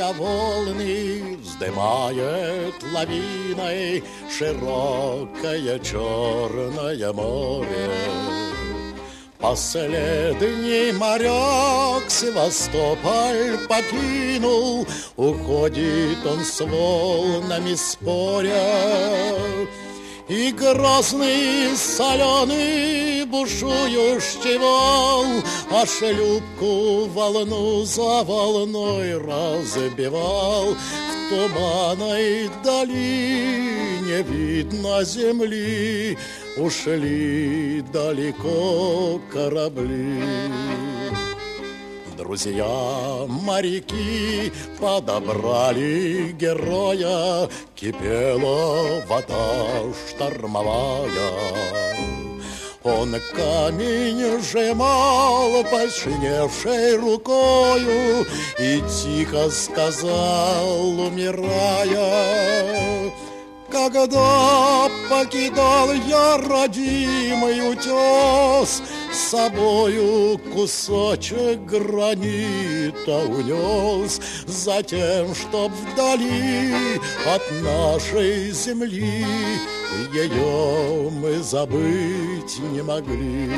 на волны вздымает лавиной широкое черное море. Последний моряк Севастополь покинул, уходит он с волнами споря. И грозный соленый бушующий вал, а шлюпку волну за волной разбивал. В туманной дали не видно земли, ушли далеко корабли. Друзья моряки подобрали героя, кипела вода штормовая. Он камень сжимал посиневшей рукою и тихо сказал, умирая: когда покидал я родимый утес, с собою кусочек гранита унес, затем, чтоб вдали от нашей земли ее мы забыть не могли.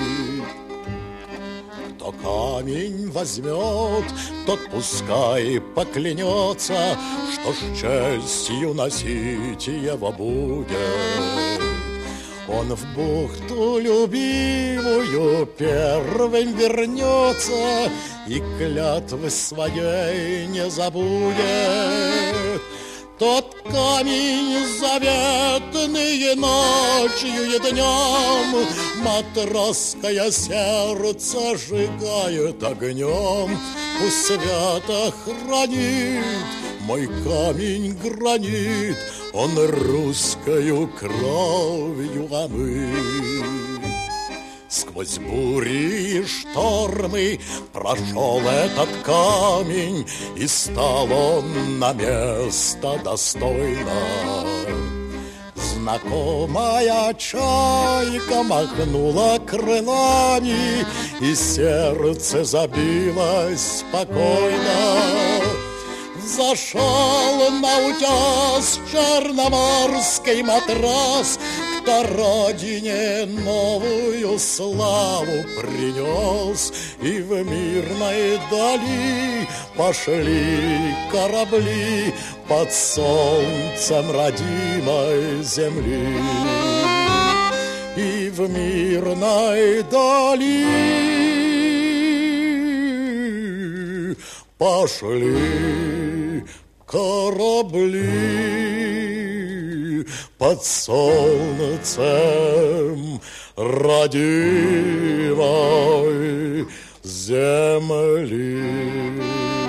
Кто камень возьмет, тот пускай поклянется, что с честью носить его будет. Он в бухту любимую первым вернется и клятвы своей не забудет. Тот камень заветный ночью и днем матросское сердце сжигает огнем. Пусть свято хранит мой камень гранит, он русскою кровью омыт. Сквозь бури и штормы прошел этот камень, и стал он на место достойно. Знакомая чайка махнула крылами, и сердце забилось спокойно. Взошел на утес черноморский матрос, кто родине новую славу принес. И в мирной дали пошли корабли под солнцем родимой земли. И в мирной дали пошли корабли под солнцем родимой земли.